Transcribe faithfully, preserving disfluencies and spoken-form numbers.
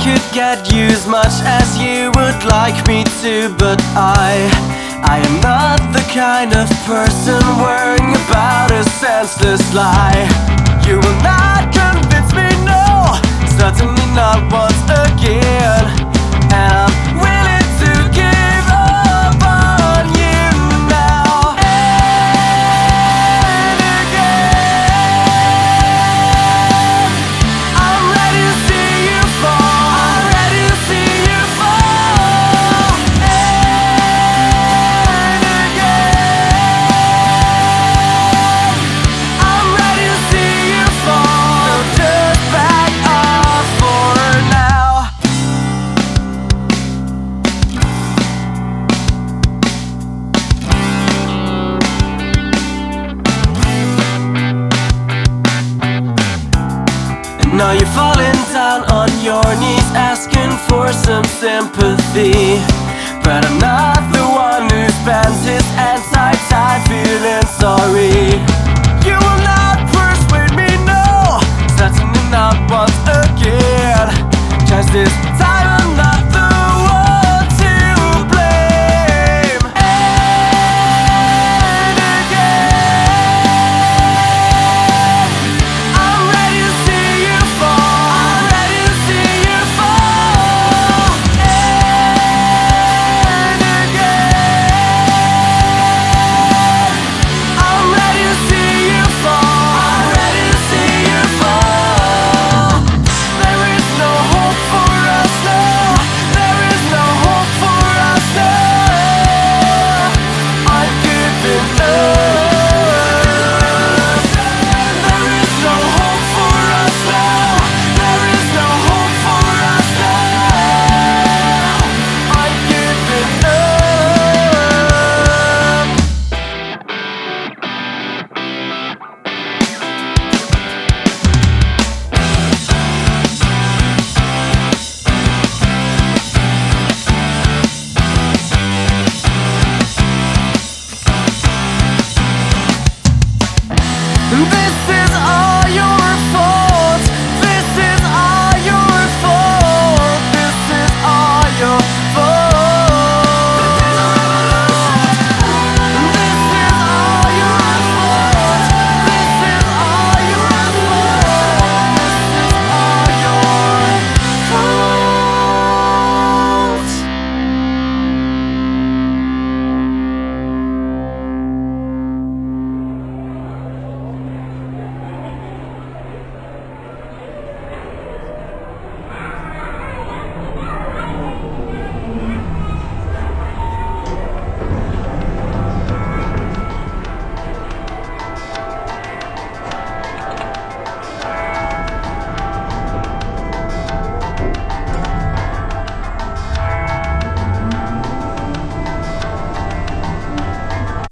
could get you as much as you would like me to, but I, I am not the kind of person worrying about a senseless lie. You will not convince me, no, certainly not once again. And I'm willing to give up on you now and again. I'm ready to see you fall, I'm ready to see you fall and again. I'm ready to see you fall, so just back off for now. Now you're falling down on your knees, asking for some sympathy, but I'm not the one who spends his entire time feeling sorry. You will not persuade me, no, certainly not once again, 'cause this